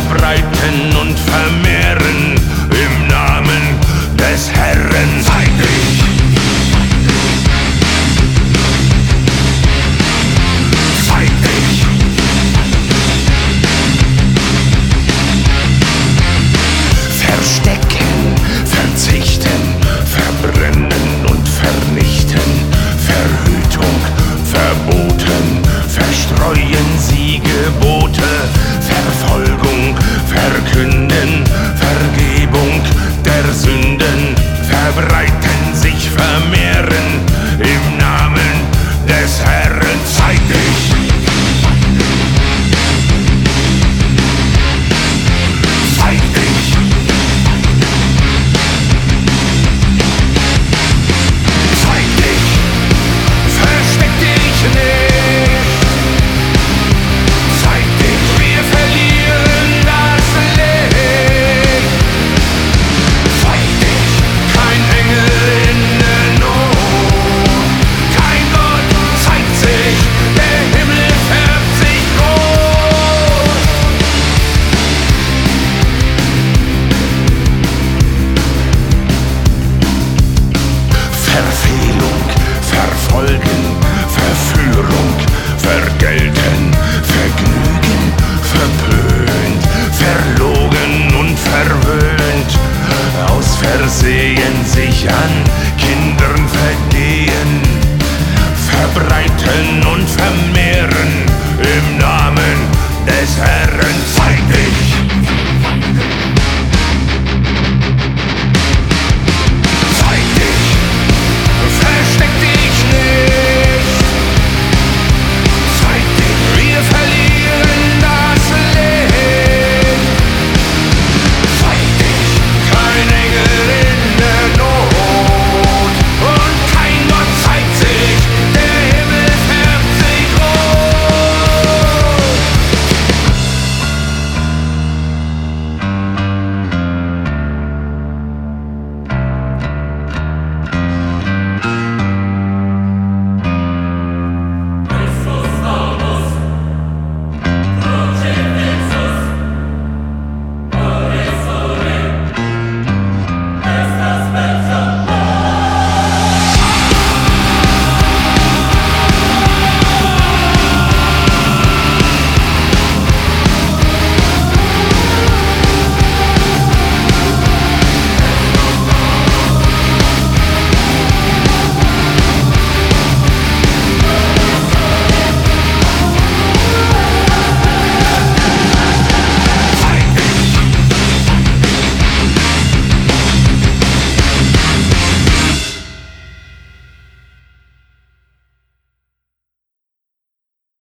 verbreiten und vermehren im Namen des Herrn. Zeig dich! Zeig dich! Verstecken, verzichten, verbrennen und vernichten, Verhütung, verboten, verstreuen sie Gebote, Verfolgung, verkünden, Vergebung der Sünden, verbreiten sich, vermehren im Namen des Herrn. Zeig dich! Zeig dich! Zeig dich! Versteck dich nicht! Zeig dich! Wir verlieren das Licht! Zeig dich! Kein Engel in der Not! Kein Gott zeigt sich! Der Himmel färbt sich rot! Verfehlung, verfolgen, Verführung, vergelten, Vergnügen, verpönt, verlogen und verwöhnt, aus Versehen sich an Kindern vergehen, verbreiten und vermehren im Namen des Herrn.